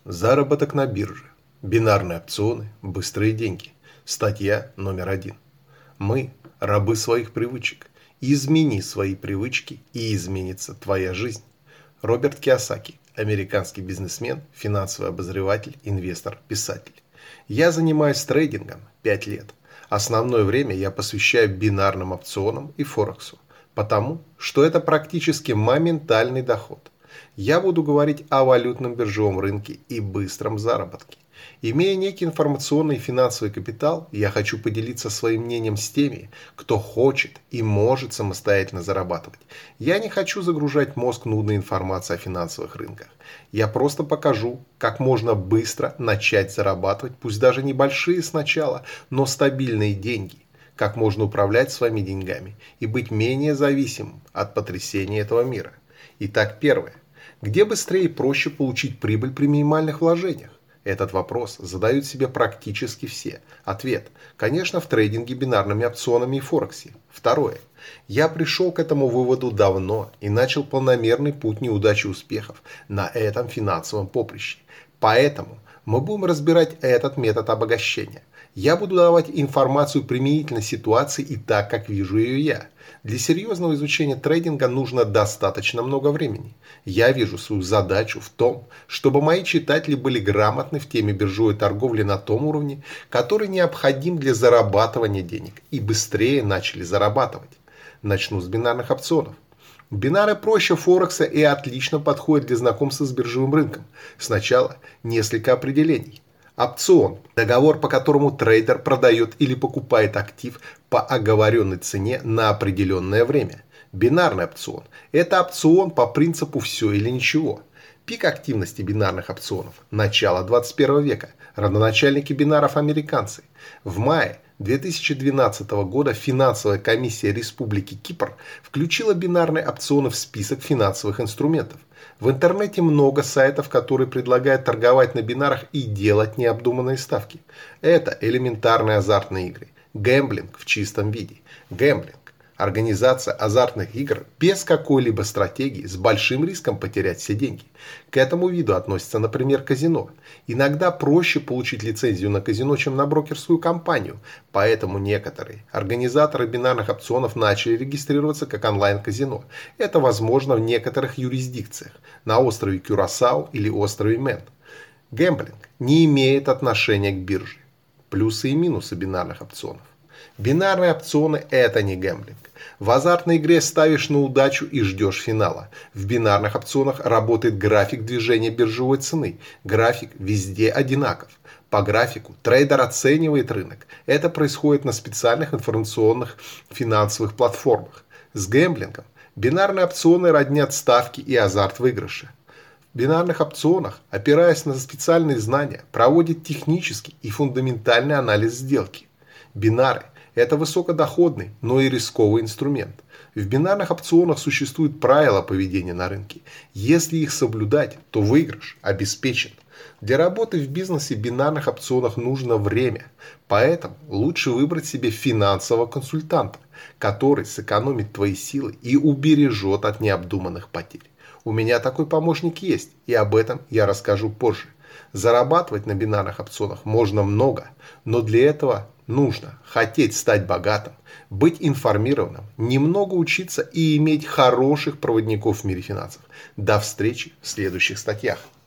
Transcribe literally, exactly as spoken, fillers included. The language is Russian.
Заработок на бирже. Бинарные опционы. Быстрые деньги. Статья номер один. Мы – рабы своих привычек. Измени свои привычки, и изменится твоя жизнь. Роберт Кийосаки. Американский бизнесмен, финансовый обозреватель, инвестор, писатель. Я занимаюсь трейдингом пять лет. Основное время я посвящаю бинарным опционам и Форексу, потому что это практически моментальный доход. Я буду говорить о валютном биржевом рынке и быстром заработке. Имея некий информационный и финансовый капитал, я хочу поделиться своим мнением с теми, кто хочет и может самостоятельно зарабатывать. Я не хочу загружать мозг нудной информацией о финансовых рынках. Я просто покажу, как можно быстро начать зарабатывать, пусть даже небольшие сначала, но стабильные деньги. Как можно управлять своими деньгами и быть менее зависимым от потрясений этого мира. Итак, первое. Где быстрее и проще получить прибыль при минимальных вложениях? Этот вопрос задают себе практически все. Ответ. Конечно, в трейдинге бинарными опционами и Форексе. Второе. Я пришел к этому выводу давно и начал планомерный путь неудач и успехов на этом финансовом поприще. Поэтому мы будем разбирать этот метод обогащения. Я буду давать информацию применительно ситуации и так, как вижу ее я. Для серьезного изучения трейдинга нужно достаточно много времени. Я вижу свою задачу в том, чтобы мои читатели были грамотны в теме биржевой торговли на том уровне, который необходим для зарабатывания денег, и быстрее начали зарабатывать. Начну с бинарных опционов. Бинары проще Форекса и отлично подходят для знакомства с биржевым рынком. Сначала несколько определений. Опцион – договор, по которому трейдер продает или покупает актив по оговоренной цене на определенное время. Бинарный опцион – это опцион по принципу «все или ничего». Пик активности бинарных опционов – начало двадцать первого века. Родоначальники бинаров – американцы. В мае две тысячи двенадцатого года финансовая комиссия Республики Кипр включила бинарные опционы в список финансовых инструментов. В интернете много сайтов, которые предлагают торговать на бинарах и делать необдуманные ставки. Это элементарные азартные игры. Гэмблинг в чистом виде. Гэмблинг – организация азартных игр без какой-либо стратегии с большим риском потерять все деньги. К этому виду относится, например, казино. Иногда проще получить лицензию на казино, чем на брокерскую компанию. Поэтому некоторые организаторы бинарных опционов начали регистрироваться как онлайн-казино. Это возможно в некоторых юрисдикциях, на острове Кюрасао или острове Мэн. Гэмблинг не имеет отношения к бирже. Плюсы и минусы бинарных опционов. Бинарные опционы – это не гэмблинг. В азартной игре ставишь на удачу и ждешь финала. В бинарных опционах работает график движения биржевой цены. График везде одинаков. По графику трейдер оценивает рынок. Это происходит на специальных информационных финансовых платформах. С гэмблингом бинарные опционы роднят ставки и азарт выигрыша. В бинарных опционах, опираясь на специальные знания, проводит технический и фундаментальный анализ сделки. Бинары – это высокодоходный, но и рисковый инструмент. В бинарных опционах существуют правила поведения на рынке. Если их соблюдать, то выигрыш обеспечен. Для работы в бизнесе в бинарных опционах нужно время. Поэтому лучше выбрать себе финансового консультанта, который сэкономит твои силы и убережет от необдуманных потерь. У меня такой помощник есть, и об этом я расскажу позже. Зарабатывать на бинарных опционах можно много, но для этого нужно хотеть стать богатым, быть информированным, немного учиться и иметь хороших проводников в мире финансов. До встречи в следующих статьях.